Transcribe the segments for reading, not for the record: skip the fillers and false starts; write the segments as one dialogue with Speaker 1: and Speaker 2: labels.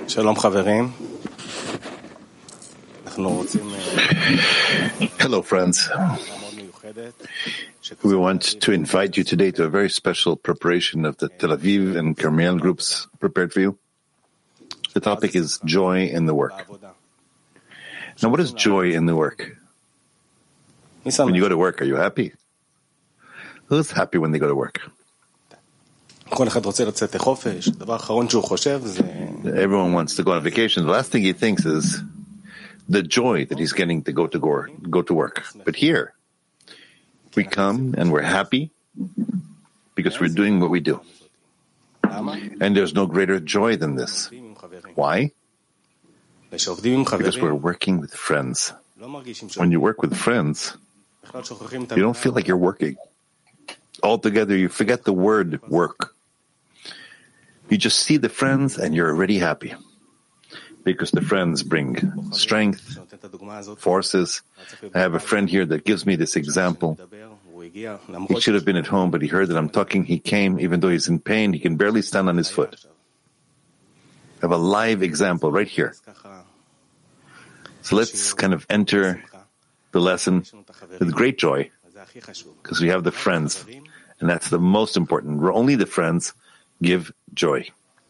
Speaker 1: שלום חברים.
Speaker 2: Hello, friends. We want to invite you today to a very special preparation of the Tel Aviv and Carmel groups prepared for you. The topic is joy in the work. Now, what is joy in the work? When you go to work, are you happy? Who's happy when they go to work? Everyone wants to go on vacation. The last thing he thinks is the joy that he's getting to go to work. But here, we come and we're happy because we're doing what we do. And there's no greater joy than this. Why? Because we're working with friends. When you work with friends, you don't feel like you're working. Altogether, you forget the word work. You just see the friends and you're already happy. Because the friends bring strength, forces. I have a friend here that gives me this example. He should have been at home, but he heard that I'm talking. He came, even though he's in pain, he can barely stand on his foot. I have a live example right here. So let's kind of enter the lesson with great joy, because we have the friends, and that's the most important. Only the friends give joy.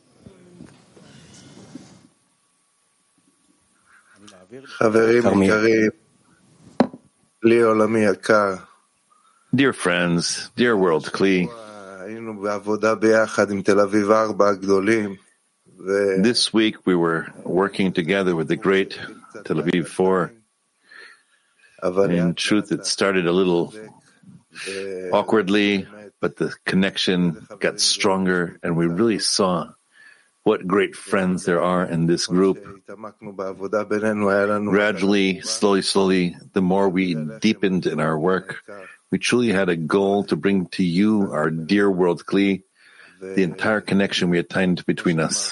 Speaker 2: Dear friends, dear world, Kli, this week we were working together with the great Tel Aviv 4. In truth, it started a little awkwardly, but the connection got stronger, and we really saw what great friends there are in this group. Gradually, slowly, the more we deepened in our work, we truly had a goal to bring to you, our dear world Kli, the entire connection we attained between us.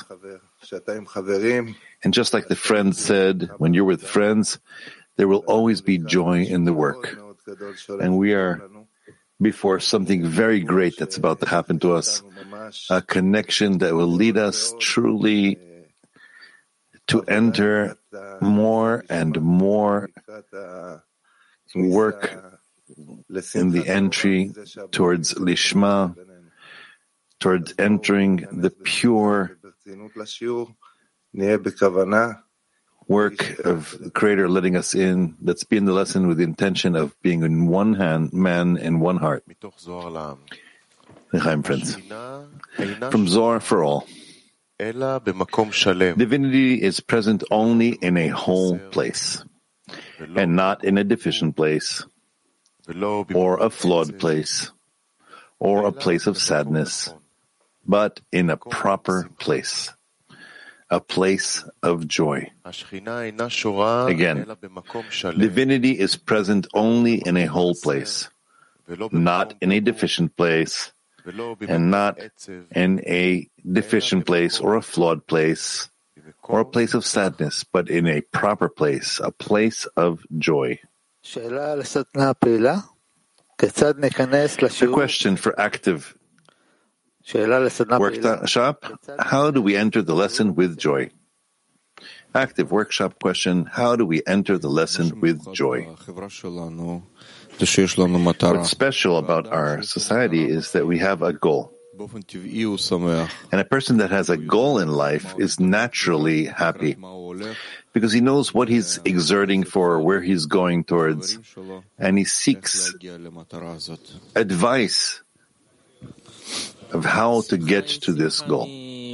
Speaker 2: And just like the friend said, when you're with friends, there will always be joy in the work. And we are before something very great that's about to happen to us, a connection that will lead us truly to enter more and more work in the entry towards Lishma, towards entering the pure work of the Creator letting us in. Let's be in the lesson with the intention of being in one hand, man in one heart. L'chaim, friends. From Zohar for all. Divinity is present only in a whole place, and not in a deficient place, or a flawed place, or a place of sadness, but in a proper place. A place of joy. Again, divinity is present only in a whole place, not in a deficient place, and not in a deficient place or a flawed place or a place of sadness, but in a proper place, a place of joy. A question for active workshop: how do we enter the lesson with joy? Active workshop question: how do we enter the lesson with joy? What's special about our society is that we have a goal. And a person that has a goal in life is naturally happy because he knows what he's exerting for, where he's going towards, and he seeks advice of how to get to this goal.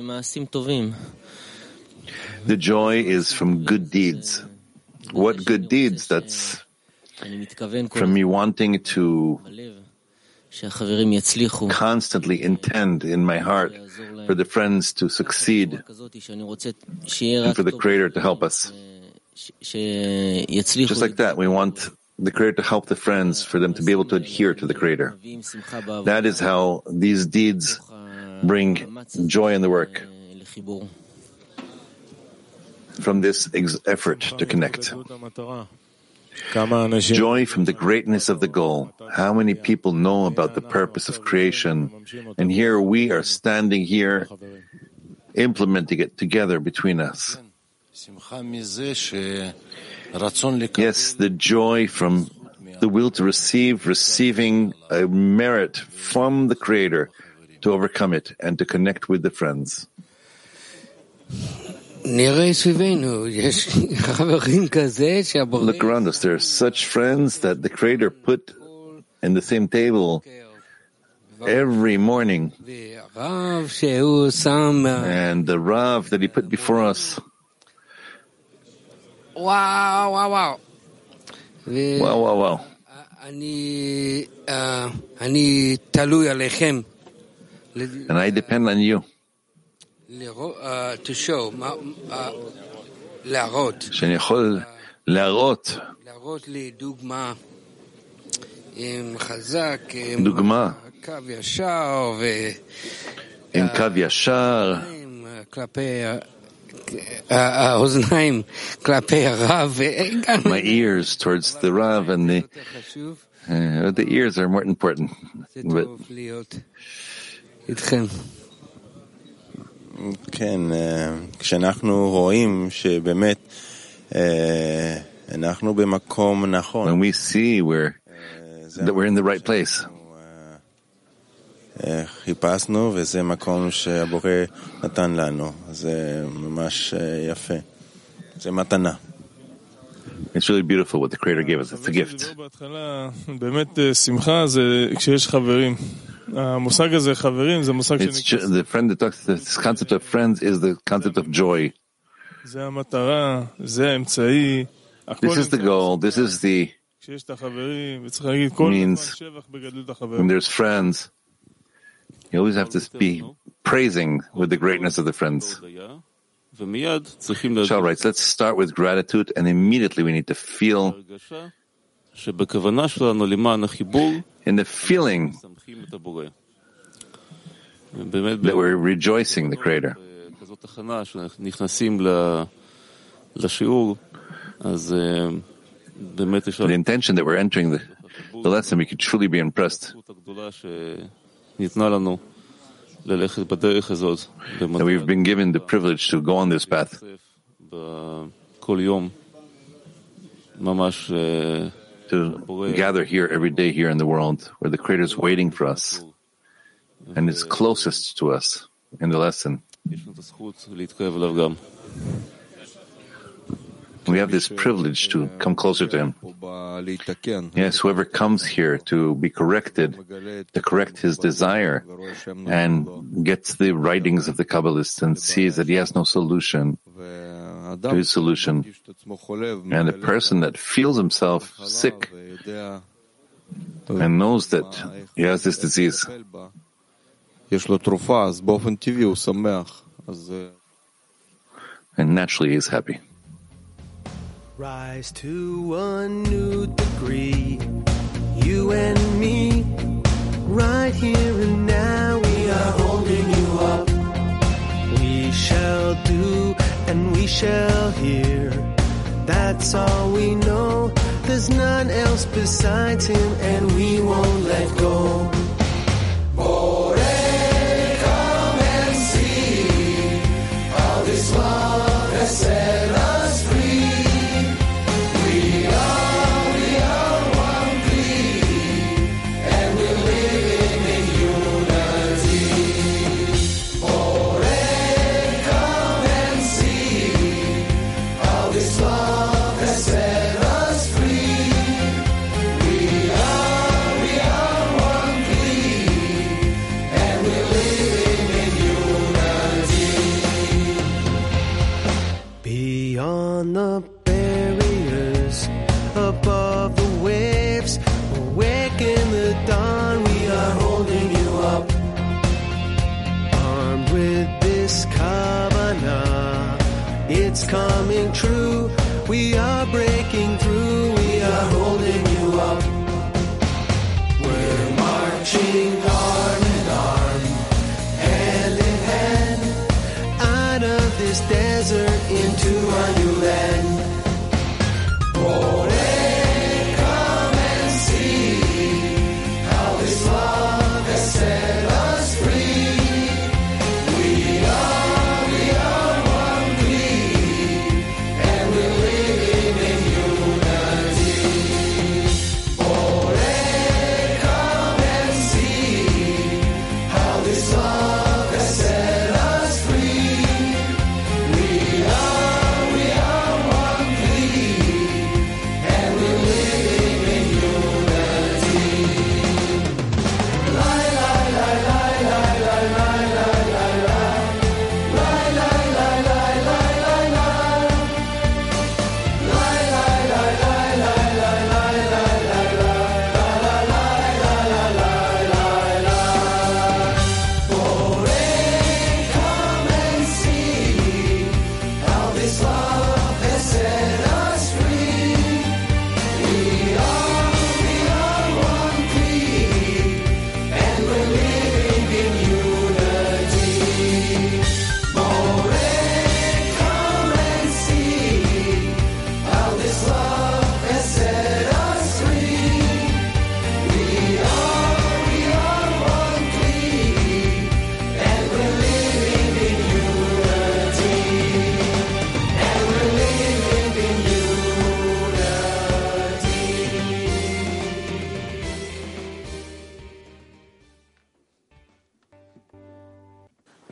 Speaker 2: The joy is from good deeds. What good deeds? That's from me wanting to constantly intend in my heart for the friends to succeed and for the Creator to help us. Just like that, we want the Creator to help the friends, for them to be able to adhere to the Creator. That is how these deeds bring joy in the work, from this effort to connect. Joy from the greatness of the goal. How many people know about the purpose of creation? And here we are standing here implementing it together between us. Yes, the joy from the will to receive, receiving a merit from the Creator to overcome it and to connect with the friends.
Speaker 1: Look
Speaker 2: around us. There are such friends that the Creator put in the same table every morning. And the Rav that he put before us.
Speaker 1: Wow.
Speaker 2: And I depend on you.
Speaker 1: To show,
Speaker 2: שאני יכול להראות
Speaker 1: לי דוגמה חזק,
Speaker 2: דוגמה
Speaker 1: קו ישר
Speaker 2: עם קו ישר
Speaker 1: כלפי האוזניים כלפי הרב.
Speaker 2: My ears towards the Rav and the ears are more important.
Speaker 1: זה טוב להיות איתכם.
Speaker 3: כן, כשאנחנו רואים שבאמת אנחנו במקום נכון.
Speaker 2: When we see that we're in the right place.
Speaker 3: חיפשנו וזה מקום שהבורא נתן לנו. זה ממש יפה. זה מתנה.
Speaker 2: It's really beautiful what the Creator gave us. It's a gift.
Speaker 4: באמת שמחה זה כשיש חברים. המושג הזה חברים זה מושג
Speaker 2: the friend that talks, this concept of friends is the concept of joy.
Speaker 4: זה המטרה, זה האמצעי.
Speaker 2: This is the goal. This is the
Speaker 4: כשיש את החברים, וצריך להגיד כל הזמן שבח בגדלות החברים.
Speaker 2: When there's friends, you always have to be praising with the greatness of the friends. Shal writes, let's start with gratitude, and immediately we need to feel in the feeling that we're rejoicing the Creator. The intention that we're entering the lesson, we could truly be impressed that we've been given the privilege to go on this path. To gather here every day here in the world where the Creator is waiting for us and is closest to us in the lesson. We have this privilege to come closer to Him. Yes, whoever comes here to be corrected, to correct his desire, and gets the writings of the Kabbalists and sees that he has no solution to his solution, and a person that feels himself sick and knows that he has this disease, and naturally he is happy.
Speaker 5: Rise to a new degree, you and me, right here and now. We are holding you up. We shall do and we shall hear. That's all we know. There's none else besides Him, and we won't let go. Borei, come and see how this love has set us free. Beyond the barriers, above the waves, awake in the dawn, we are holding you up. Armed with this kavanah, it's coming true. We are breaking through, we are holding you up. We're marching arm in arm, hand in hand, out of this desert into a new land. Borei, come and see how this love has set us free. We are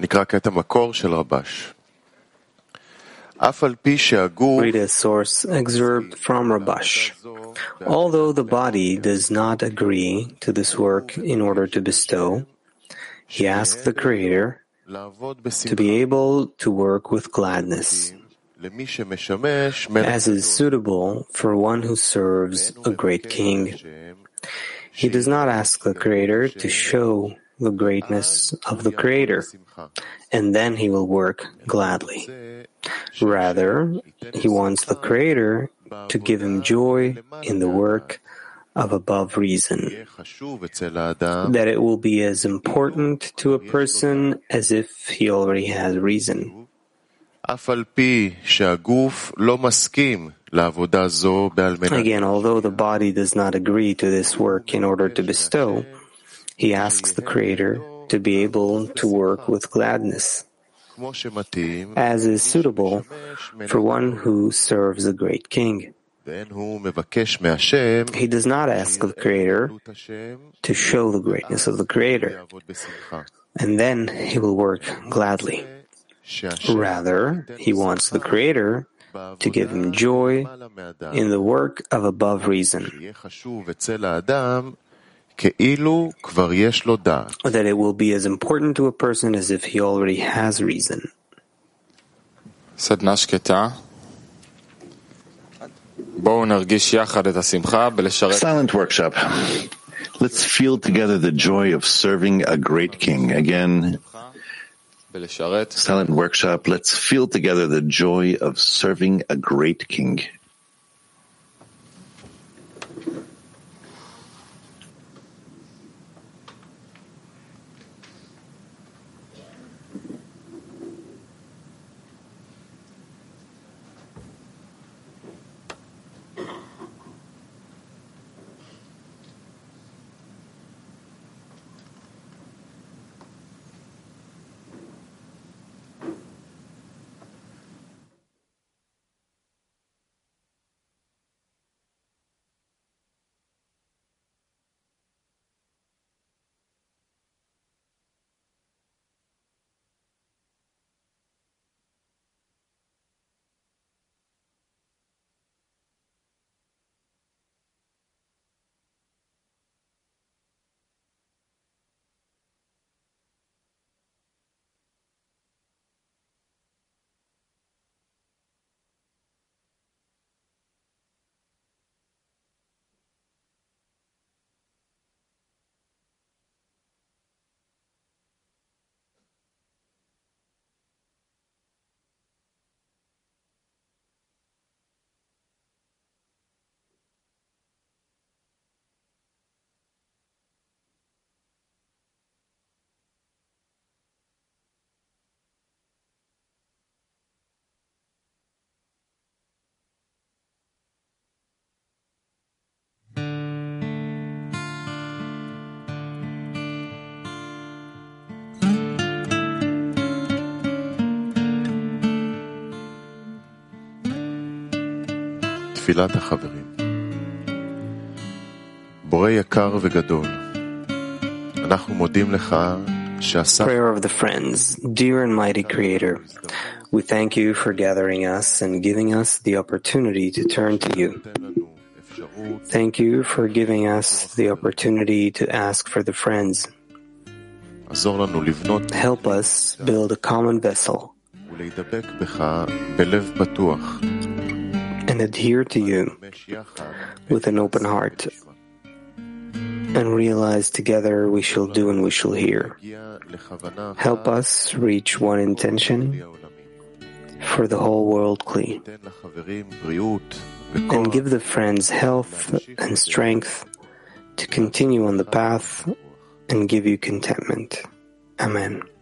Speaker 6: נקרא קטע מקור של רבש. אף על פי שהגוף
Speaker 7: Read a source excerpt from Rabash. Although the body does not agree to this work in order to bestow, he asks the Creator to be able to work with gladness, as is suitable for one who serves a great king. He does not ask the Creator to show the greatness of the Creator, and then he will work gladly. Rather, he wants the Creator to give him joy in the work of above reason, that it will be as important to a person as if he already has reason. Again, although the body does not agree to this work in order to bestow, he asks the Creator to be able to work with gladness, as is suitable for one who serves a great king. He does not ask the Creator to show the greatness of the Creator, and then he will work gladly. Rather, he wants the Creator to give him joy in the work of above reason, that it will be as important to a person as if he already has reason.
Speaker 8: Silent
Speaker 2: workshop. Let's feel together the joy of serving a great king. Again, silent workshop. Let's feel together the joy of serving a great king.
Speaker 6: תפילת החברים. בורא יקר וגדול, אנחנו מודים לך שעשה...
Speaker 7: Prayer of the friends, dear and mighty Creator, we thank you for gathering us and giving us the opportunity to turn to you. Thank you for giving us the opportunity to ask for the friends. Help us build a common vessel and adhere to you with an open heart, and realize together we shall do and we shall hear. Help us reach one intention for the whole world clean, and give the friends health and strength to continue on the path and give you contentment. Amen.